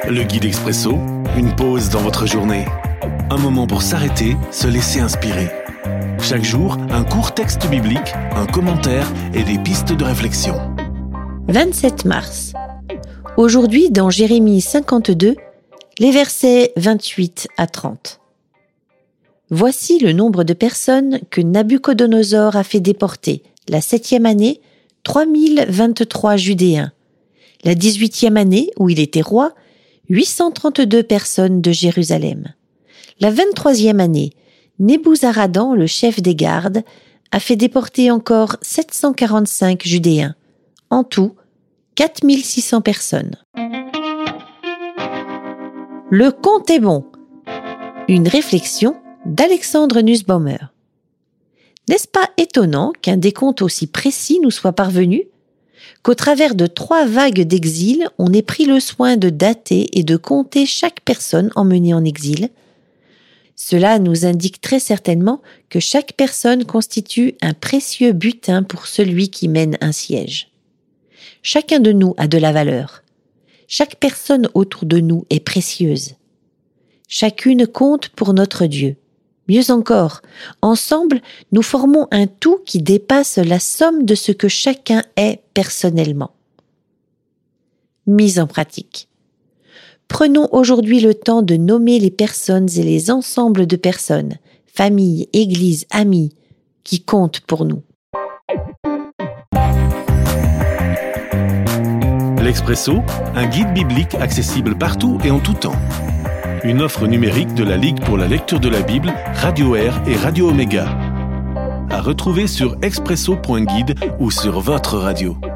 Le guide expresso, une pause dans votre journée. Un moment pour s'arrêter, se laisser inspirer. Chaque jour, un court texte biblique, un commentaire et des pistes de réflexion. 27 mars. Aujourd'hui, dans Jérémie 52, les versets 28 à 30. Voici le nombre de personnes que Nabuchodonosor a fait déporter, la 7e année, 3023 Judéens. La 18e année, où il était roi, 832 personnes de Jérusalem. La 23e année, Nebuzaradan, le chef des gardes, a fait déporter encore 745 Judéens. En tout, 4600 personnes. Le compte est bon. Une réflexion d'Alexandre Nussbaumer. N'est-ce pas étonnant qu'un décompte aussi précis nous soit parvenu ? Qu'au travers de 3 vagues d'exil, on ait pris le soin de dater et de compter chaque personne emmenée en exil ? Cela nous indique très certainement que chaque personne constitue un précieux butin pour celui qui mène un siège. Chacun de nous a de la valeur. Chaque personne autour de nous est précieuse. Chacune compte pour notre Dieu. Mieux encore, ensemble, nous formons un tout qui dépasse la somme de ce que chacun est personnellement. Mise en pratique. Prenons aujourd'hui le temps de nommer les personnes et les ensembles de personnes, familles, églises, amis, qui comptent pour nous. L'Expresso, un guide biblique accessible partout et en tout temps. Une offre numérique de la Ligue pour la lecture de la Bible, Radio Air et Radio Omega. À retrouver sur expresso.guide ou sur votre radio.